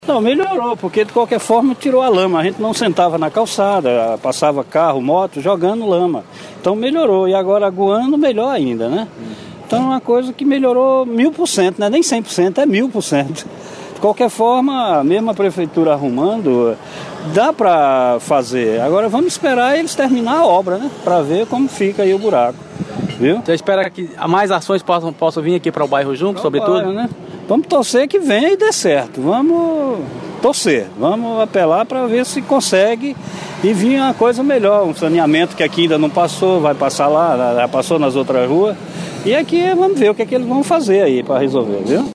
Não, melhorou, porque de qualquer forma tirou a lama. A gente não sentava na calçada, passava carro, moto, jogando lama. Então melhorou, e agora aguando, melhor ainda, né? Então é uma coisa que melhorou 1000%, né? Nem 100%, é 1000%. De qualquer forma, mesmo a prefeitura arrumando, dá para fazer. Agora vamos esperar eles terminar a obra, né? Para ver como fica aí o buraco, viu? Você espera que mais ações possam vir aqui para o bairro Juncos, sobretudo? Né? Vamos torcer que venha e dê certo. Vamos torcer, vamos apelar para ver se consegue e vir uma coisa melhor. Um saneamento que aqui ainda não passou, vai passar lá, já passou nas outras ruas. E aqui vamos ver o que é que eles vão fazer aí para resolver, viu?